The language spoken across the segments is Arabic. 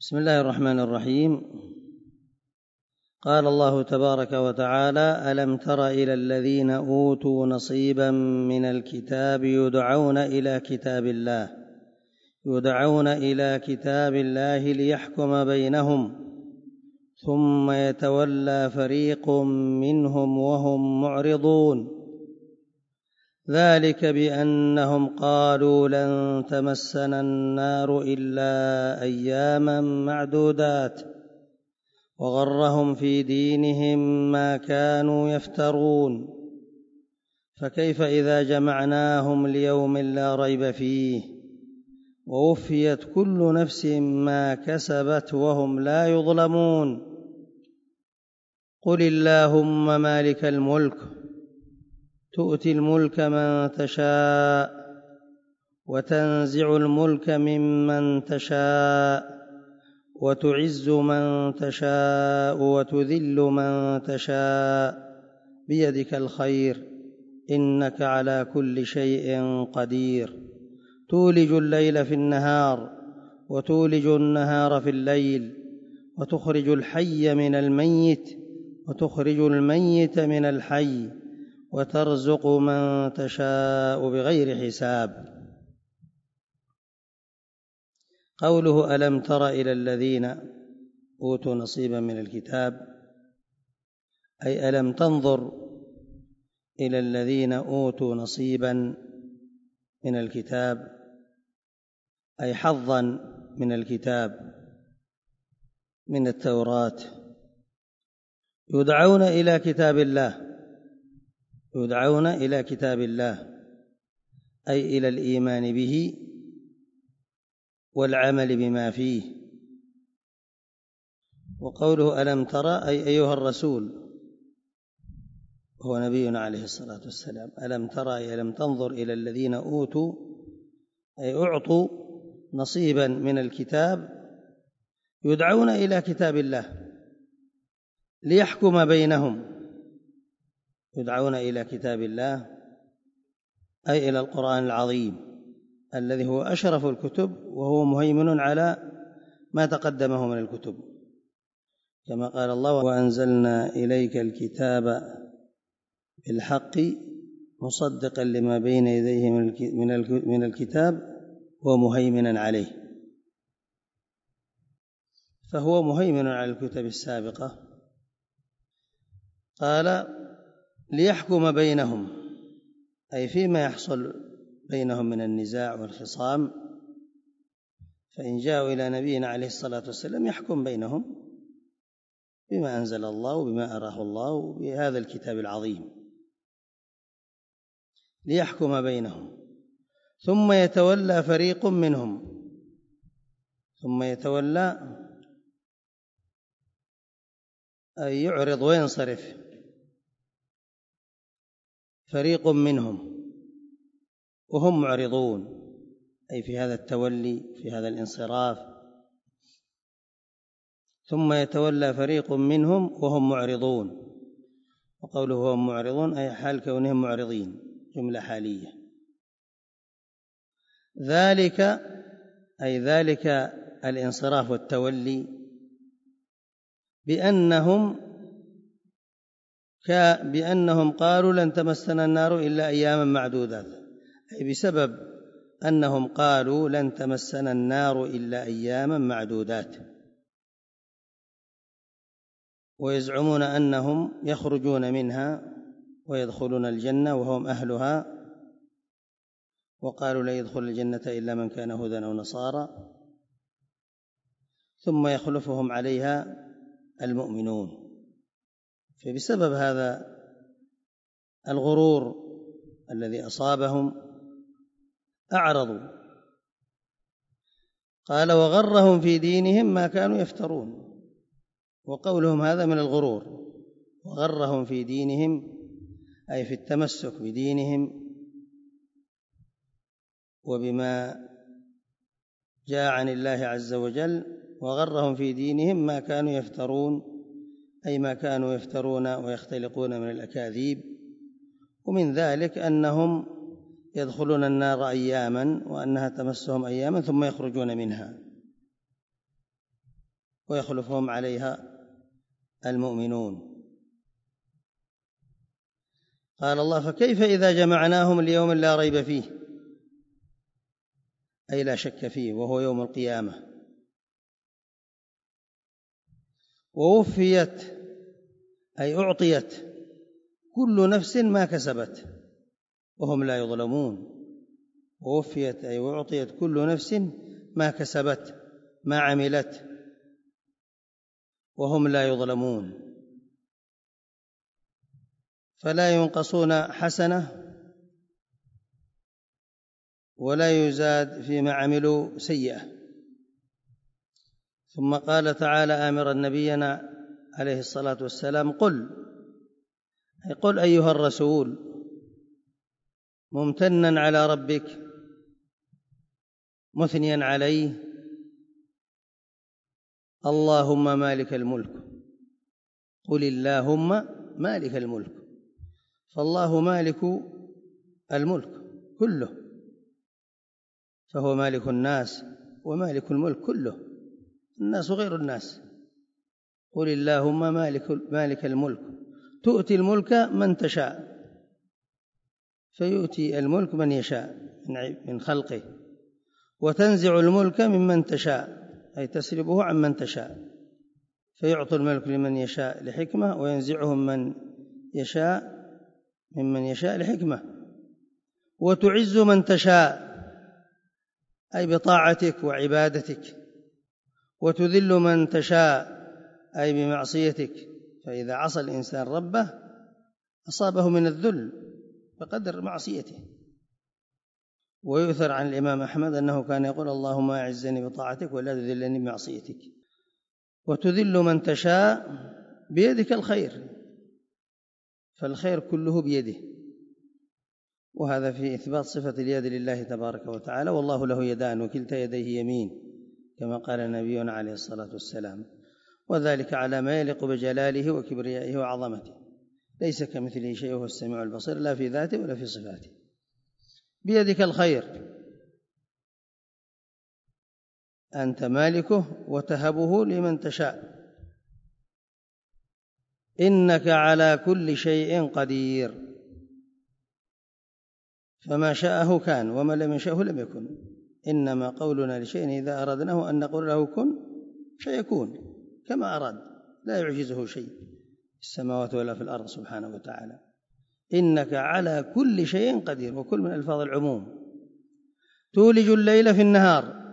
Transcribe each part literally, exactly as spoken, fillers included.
بسم الله الرحمن الرحيم. قال الله تبارك وتعالى: ألم تر إلى الذين أوتوا نصيبا من الكتاب يدعون إلى كتاب الله يدعون إلى كتاب الله ليحكم بينهم ثم يتولى فريق منهم وهم معرضون ذلك بأنهم قالوا لن تمسنا النار إلا أياما معدودات وغرهم في دينهم ما كانوا يفترون فكيف إذا جمعناهم ليوم لا ريب فيه ووفيت كل نفس ما كسبت وهم لا يظلمون قل اللهم مالك الملك تؤتي الملك من تشاء وتنزع الملك ممن تشاء وتعز من تشاء وتذل من تشاء بيدك الخير إنك على كل شيء قدير تولج الليل في النهار وتولج النهار في الليل وتخرج الحي من الميت وتخرج الميت من الحي وترزق من تشاء بغير حساب. قوله ألم تر إلى الذين أوتوا نصيبا من الكتاب أي ألم تنظر إلى الذين أوتوا نصيبا من الكتاب أي حظا من الكتاب من التوراة يدعون إلى كتاب الله يدعون إلى كتاب الله أي إلى الإيمان به والعمل بما فيه. وقوله ألم ترى أي أيها الرسول هو نبينا عليه الصلاة والسلام ألم ترى أي ألم تنظر إلى الذين أوتوا أي أعطوا نصيبا من الكتاب يدعون إلى كتاب الله ليحكم بينهم يدعون إلى كتاب الله أي إلى القرآن العظيم الذي هو أشرف الكتب وهو مهيمن على ما تقدمه من الكتب كما قال الله: وأنزلنا إليك الكتاب بالحق مصدقا لما بين يديه من الكتاب ومهيمنا عليه. فهو مهيمن على الكتب السابقة. قال: ليحكم بينهم أي فيما يحصل بينهم من النزاع والخصام فإن جاءوا إلى نبينا عليه الصلاة والسلام يحكم بينهم بما أنزل الله وبما أراه الله وبهذا الكتاب العظيم ليحكم بينهم ثم يتولى فريق منهم ثم يتولى أي يعرض وينصرف فريق منهم وهم معرضون أي في هذا التولي في هذا الانصراف ثم يتولى فريق منهم وهم معرضون. وقوله وهم معرضون أي حال كونهم معرضين جملة حالية. ذلك أي ذلك الانصراف والتولي بأنهم بأنهم قالوا لن تمسنا النار إلا أياما معدودات أي بسبب أنهم قالوا لن تمسنا النار إلا أياما معدودات ويزعمون أنهم يخرجون منها ويدخلون الجنة وهم أهلها وقالوا لا يدخل الجنة إلا من كان هودا أو نصارى ثم يخلفهم عليها المؤمنون. فبسبب هذا الغرور الذي أصابهم أعرضوا. قال: وغرهم في دينهم ما كانوا يفترون. وقولهم هذا من الغرور وغرهم في دينهم أي في التمسك بدينهم وبما جاء عن الله عز وجل. وغرهم في دينهم ما كانوا يفترون أي ما كانوا يفترون ويختلقون من الأكاذيب. ومن ذلك أنهم يدخلون النار أياما وأنها تمسهم أياما ثم يخرجون منها ويخلفهم عليها المؤمنون. قال الله: فكيف إذا جمعناهم ليوم لا ريب فيه، أي لا شك فيه، وهو يوم القيامة، ووفيت أي أعطيت كل نفس ما كسبت وهم لا يظلمون. ووفيت أي أعطيت كل نفس ما كسبت ما عملت وهم لا يظلمون، فلا ينقصون حسنة ولا يزاد فيما عملوا سيئة. ثم قال تعالى آمرا نبينا عليه الصلاة والسلام: قل أي قل أيها الرسول، ممتنا على ربك مثنيا عليه: اللهم مالك الملك. قل اللهم مالك الملك، فالله مالك الملك كله، فهو مالك الناس ومالك الملك كله، الناس غير الناس. قل اللهم مالك, مالك الملك تؤتي الملك من تشاء، فيؤتي الملك من يشاء من خلقه، وتنزع الملك ممن تشاء أي تسلبه عن من تشاء، فيعطي الملك لمن يشاء لحكمة، وينزعه من يشاء ممن يشاء لحكمة. وتعز من تشاء أي بطاعتك وعبادتك، وتذل من تشاء أي بمعصيتك، فإذا عصى الإنسان ربه أصابه من الذل بقدر معصيته. ويؤثر عن الإمام أحمد أنه كان يقول: اللهم أعزني بطاعتك ولا تذلني بمعصيتك. وتذل من تشاء بيدك الخير، فالخير كله بيده، وهذا في إثبات صفة اليد لله تبارك وتعالى، والله له يدان وكلتا يديه يمين كما قال نبينا عليه الصلاة والسلام، وذلك على ما يليق بجلاله وكبريائه وعظمته، ليس كمثله شيء وهو السميع البصير، لا في ذاته ولا في صفاته. بيدك الخير، أنت مالكه وتهبه لمن تشاء، إنك على كل شيء قدير، فما شاءه كان وما لم يشاءه لم يكن، إنما قولنا لشيء إذا أردناه أن نقول له كن فيكون كما أراد، لا يعجزه شيء في السماوات ولا في الأرض سبحانه وتعالى. إنك على كل شيء قدير، وكل من ألفاظ العموم. تولج الليل في النهار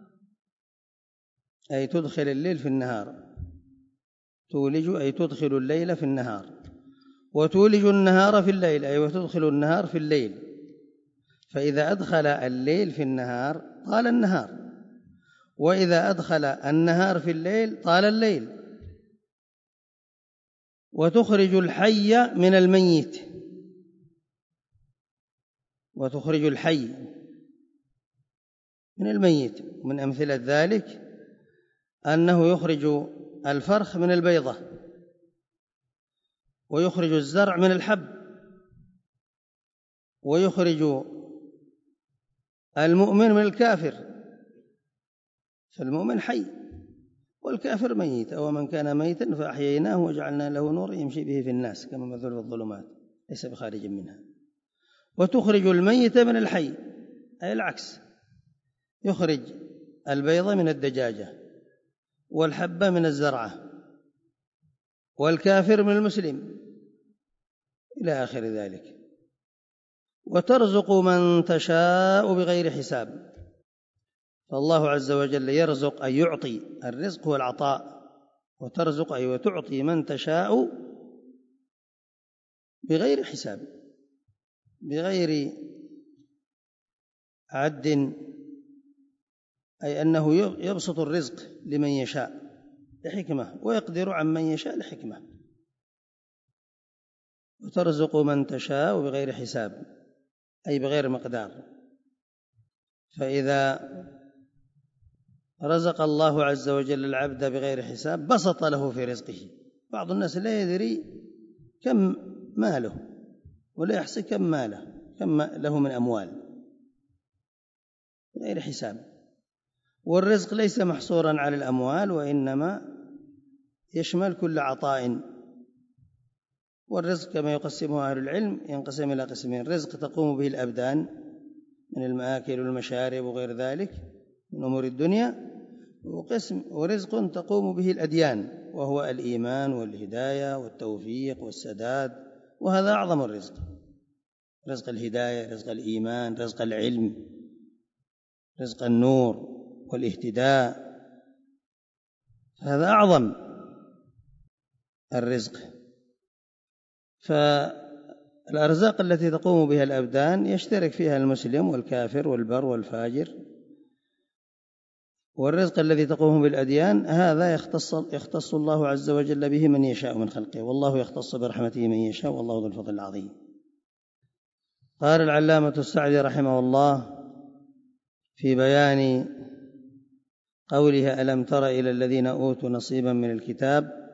أي تدخل الليل في النهار، تولج أي تدخل الليل في النهار، وتولج النهار في الليل أي وتدخل النهار في الليل، فإذا أدخل الليل في النهار طال النهار، وإذا أدخل النهار في الليل طال الليل. وتخرج الحي من الميت، وتخرج الحي من الميت، من أمثلة ذلك أنه يخرج الفرخ من البيضة، ويخرج الزرع من الحب، ويخرج المؤمن من الكافر، فالمؤمن حي والكافر ميت. أو من كان ميتا فأحييناه وجعلنا له نور يمشي به في الناس كما مثل في الظلمات ليس بخارج منها. وتخرج الميت من الحي أي العكس، يخرج البيضة من الدجاجة، والحبة من الزرعة، والكافر من المسلم، إلى آخر ذلك. وترزق من تشاء بغير حساب، فالله عز وجل يرزق أي يعطي، الرزق هو العطاء، وترزق أي وتعطي من تشاء بغير حساب، بغير عد، أي أنه يبسط الرزق لمن يشاء لحكمة، ويقدر عن من يشاء لحكمة. وترزق من تشاء بغير حساب أي بغير مقدار. فإذا رزق الله عز وجل العبد بغير حساب بسط له في رزقه. بعض الناس لا يدري كم ماله ولا يحصي كم ماله، كم له من أموال غير حساب. والرزق ليس محصورا على الأموال، وإنما يشمل كل عطاء. والرزق كما يقسمه أهل العلم ينقسم إلى قسمين: رزق تقوم به الأبدان من المآكل والمشارب وغير ذلك من أمور الدنيا، وقسم ورزق تقوم به الأديان وهو الإيمان والهداية والتوفيق والسداد، وهذا أعظم الرزق: رزق الهداية، رزق الإيمان، رزق العلم، رزق النور والاهتداء، هذا أعظم الرزق. فالأرزاق التي تقوم بها الأبدان يشترك فيها المسلم والكافر والبر والفاجر، والرزق الذي تقوم بالأديان هذا يختص, يختص الله عز وجل به من يشاء من خلقه، والله يختص برحمته من يشاء والله ذو الفضل العظيم. قال العلامة السعدي رحمه الله في بيان قوله: ألم تر إلى الذين أوتوا نصيبا من الكتاب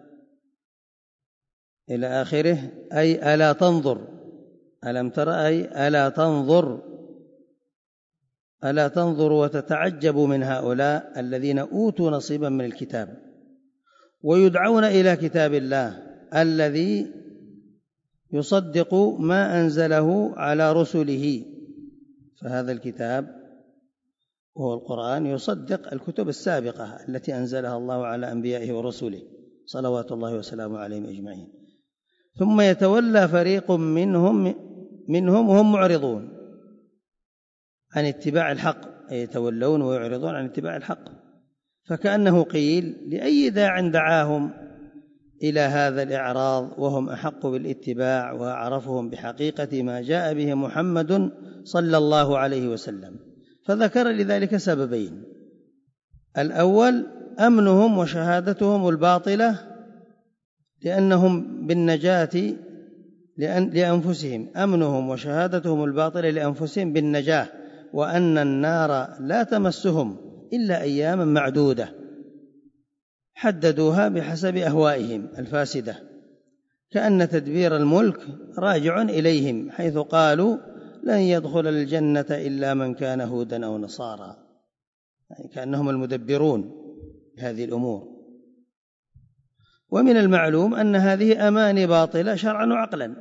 إلى آخره، أي ألا تنظر. ألم تر أي ألا تنظر، ألا تنظر وتتعجب من هؤلاء الذين أوتوا نصيبا من الكتاب ويدعون إلى كتاب الله الذي يصدق ما أنزله على رسله. فهذا الكتاب وهو القرآن يصدق الكتب السابقة التي أنزلها الله على أنبيائه ورسله صلوات الله وسلامه عليهم أجمعين. ثم يتولى فريق منهم منهم وهم معرضون عن اتباع الحق، أي يتولون ويعرضون عن اتباع الحق. فكأنه قيل: لأي داع دعاهم إلى هذا الإعراض وهم أحق بالاتباع وأعرفهم بحقيقة ما جاء به محمد صلى الله عليه وسلم. فذكر لذلك سببين: الأول أمنهم وشهادتهم الباطلة لأنهم بالنجاة لأن لأنفسهم، أمنهم وشهادتهم الباطلة لأنفسهم بالنجاة، وأن النار لا تمسهم إلا أياما معدودة حددوها بحسب أهوائهم الفاسدة، كأن تدبير الملك راجع إليهم، حيث قالوا: لن يدخل الجنة إلا من كان هودا أو نصارى، يعني كأنهم المدبرون لهذه الأمور. ومن المعلوم أن هذه أماني باطلة شرعا وعقلا،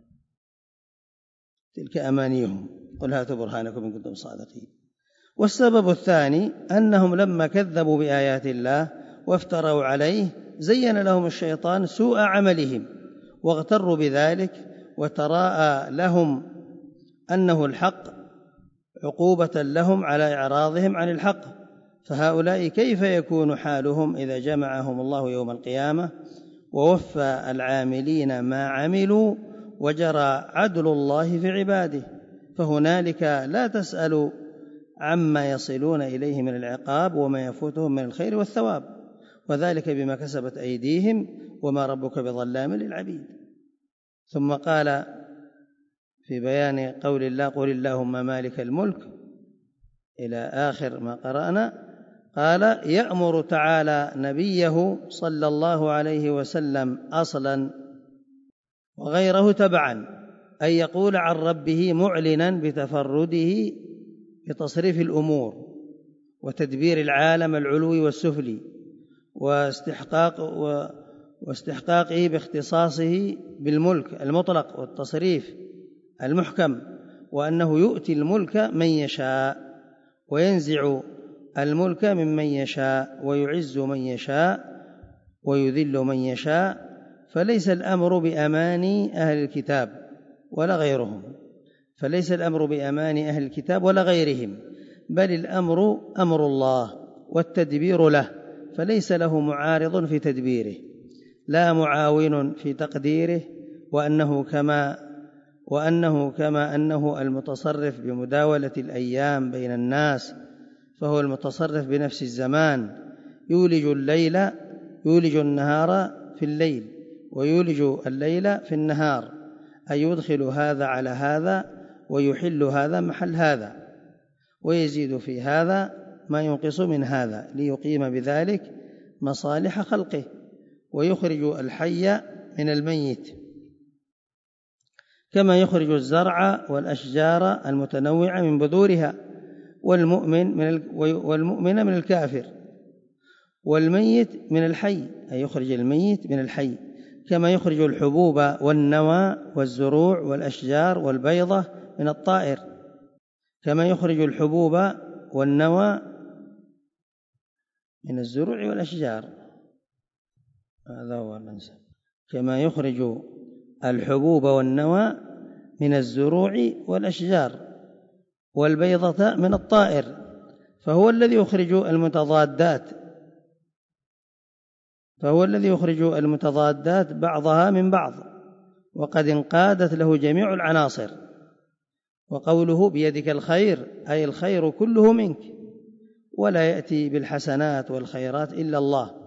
تلك أمانيهم، قل هاتوا برهانكم إن كنتم صادقين. والسبب الثاني أنهم لما كذبوا بآيات الله وافتروا عليه زين لهم الشيطان سوء عملهم واغتروا بذلك، وتراءى لهم أنه الحق عقوبة لهم على إعراضهم عن الحق. فهؤلاء كيف يكون حالهم إذا جمعهم الله يوم القيامة ووفى العاملين ما عملوا وجرى عدل الله في عباده؟ فهنالك لا تسأل عما يصلون إليه من العقاب وما يفوتهم من الخير والثواب، وذلك بما كسبت أيديهم وما ربك بظلام للعبيد. ثم قال في بيان قول الله: قل اللهم مالك الملك، إلى آخر ما قرأنا، قال: يأمر تعالى نبيه صلى الله عليه وسلم أصلا وغيره تبعا أن يقول عن ربه معلنا بتفرده بتصريف الأمور وتدبير العالم العلوي والسفلي واستحقاق واستحقاقه باختصاصه بالملك المطلق والتصريف المحكم، وأنه يؤتي الملك من يشاء وينزع الملك ممن يشاء ويعز من يشاء ويذل من يشاء. فليس الأمر بأماني أهل الكتاب ولا غيرهم، فليس الأمر بأماني أهل الكتاب ولا غيرهم، بل الأمر أمر الله والتدبير له، فليس له معارض في تدبيره لا معاون في تقديره، وأنه كما وأنه كما أنه المتصرف بمداولة الأيام بين الناس، فهو المتصرف بنفس الزمان، يولج الليل يولج النهار في الليل ويولج الليل في النهار، أي يدخل هذا على هذا ويحل هذا محل هذا ويزيد في هذا ما ينقص من هذا، ليقيم بذلك مصالح خلقه ويخرج الحي من الميت، كما يخرج الزرع والأشجار المتنوعة من بذورها والمؤمن من والمؤمن من الكافر. والميت من الحي، أي يخرج الميت من الحي، كما يخرج الحبوب والنوى والزروع والأشجار والبيضة من الطائر، كما يخرج الحبوب والنوى من الزروع والأشجار، هذا هو الأنسب، كما يخرج الحبوب والنوى من الزروع والأشجار والبيضة من الطائر، فهو الذي يخرج المتضادات فهو الذي يخرج المتضادات بعضها من بعض، وقد انقادت له جميع العناصر. وقوله بيدك الخير أي الخير كله منك، ولا يأتي بالحسنات والخيرات إلا الله.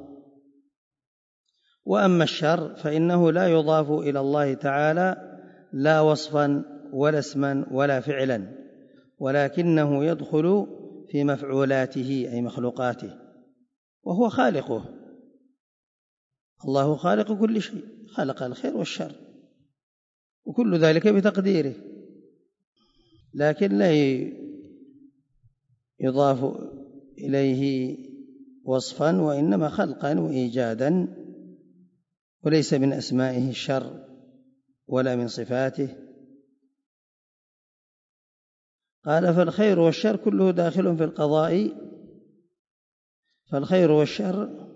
وأما الشر فإنه لا يضاف إلى الله تعالى لا وصفا ولا اسما ولا فعلا، ولكنه يدخل في مفعولاته أي مخلوقاته، وهو خالقه. الله خالق كل شيء، خلق الخير والشر، وكل ذلك بتقديره، لكن لا يضاف إليه وصفا، وإنما خلقا وإيجادا، وليس من أسمائه الشر ولا من صفاته. قال فالخير والشر كله داخل في القضاء، فالخير والشر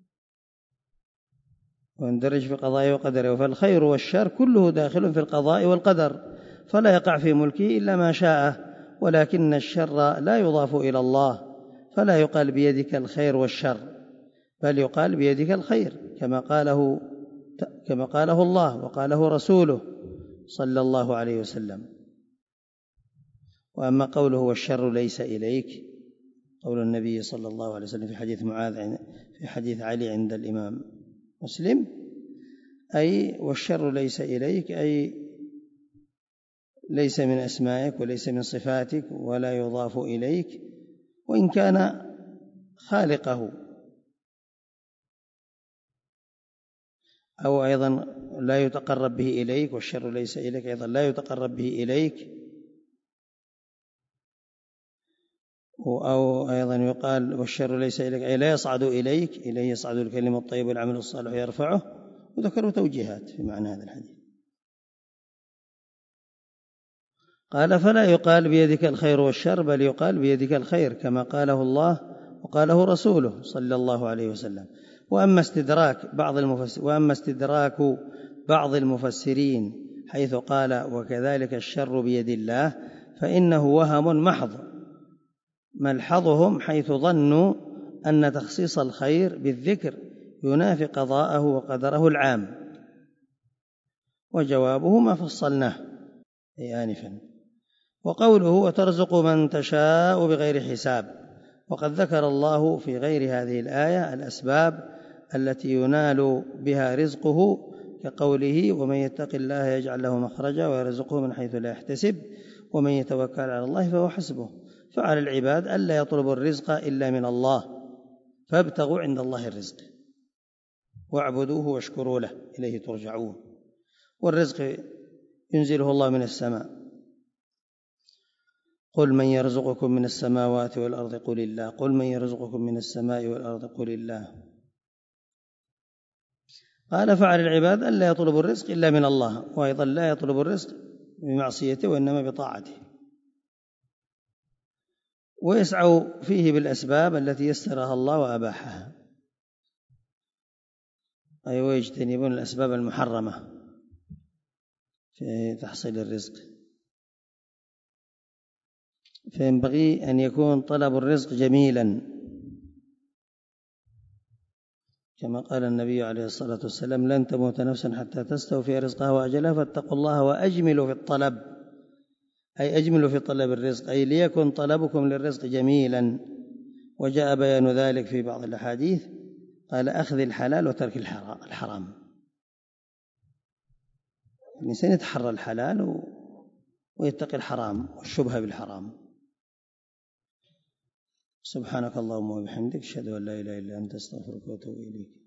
واندرج في قضاء وقدره، فالخير والشر كله داخل في القضاء والقدر، فلا يقع في ملكه إلا ما شاء، ولكن الشر لا يضاف إلى الله، فلا يقال بيدك الخير والشر، بل يقال بيدك الخير كما قاله كما قاله الله وقاله رسوله صلى الله عليه وسلم. وأما قوله والشر ليس إليك، قول النبي صلى الله عليه وسلم في حديث معاذ في حديث علي عند الإمام مسلم، أي والشر ليس إليك، أي ليس من أسمائك وليس من صفاتك ولا يضاف إليك، وإن كان خالقه، أو أيضا لا يتقرب به إليك، والشر ليس إليك أيضا لا يتقرب به إليك، أو أيضا يقال والشر ليس إليك أي لا يصعد إليك، إليه يصعد الكلم الطيب والعمل الصالح يرفعه، وذكروا توجيهات في معنى هذا الحديث. قال فلا يقال بيدك الخير والشر، بل يقال بيدك الخير كما قاله الله وقاله رسوله صلى الله عليه وسلم. وأما استدراك بعض المفسر وأما استدراك بعض المفسرين حيث قال وكذلك الشر بيد الله، فإنه وهم محض ملحظهم، حيث ظنوا أن تخصيص الخير بالذكر ينافي قضاءه وقدره العام، وجوابه ما فصلناه آنفا. وقوله وترزق من تشاء بغير حساب، وقد ذكر الله في غير هذه الآية الأسباب التي ينال بها رزقه، كقوله ومن يتق الله يجعل له مخرجا ويرزقه من حيث لا يحتسب ومن يتوكل على الله فهو حسبه. فعلى العباد ألا يطلبوا الرزق إلا من الله، فابتغوا عند الله الرزق واعبدوه واشكروا له إليه ترجعون. والرزق ينزله الله من السماء، قل من يرزقكم من السماوات والأرض قل الله قل من يرزقكم من السماء والأرض قل الله. قال فعلى العباد ألا يطلبوا الرزق إلا من الله، وأيضا لا يطلبوا الرزق بمعصيته وإنما بطاعته، ويسعوا فيه بالأسباب التي يسرها الله وأباحها، أي ويجتنبون الأسباب المحرمة في تحصيل الرزق. فينبغي أن يكون طلب الرزق جميلا، كما قال النبي عليه الصلاة والسلام لن تموت نفس حتى تستوفي رزقها وأجلها فاتقوا الله وأجملوا في الطلب، أي أجملوا في طلب الرزق، أي ليكن طلبكم للرزق جميلا. وجاء بيان ذلك في بعض الأحاديث، قال أخذ الحلال وترك الحرام. الإنسان يتحرى الحلال ويتقي الحرام والشبهة بالحرام. سبحانك اللهم وبحمدك أشهد أن لا إله إلا أنت أستغفرك وأتوب إليك.